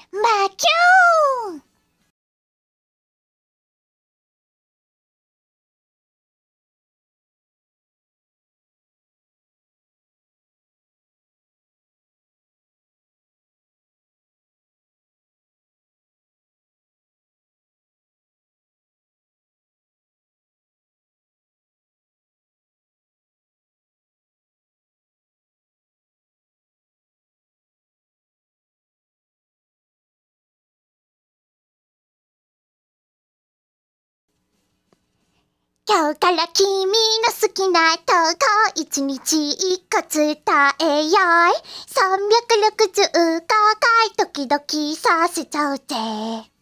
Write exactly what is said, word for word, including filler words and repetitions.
マキューン。今日から君の好きな投稿一日一個伝えよい。さんびゃくろくじゅうごかいドキドキさせちゃうぜ。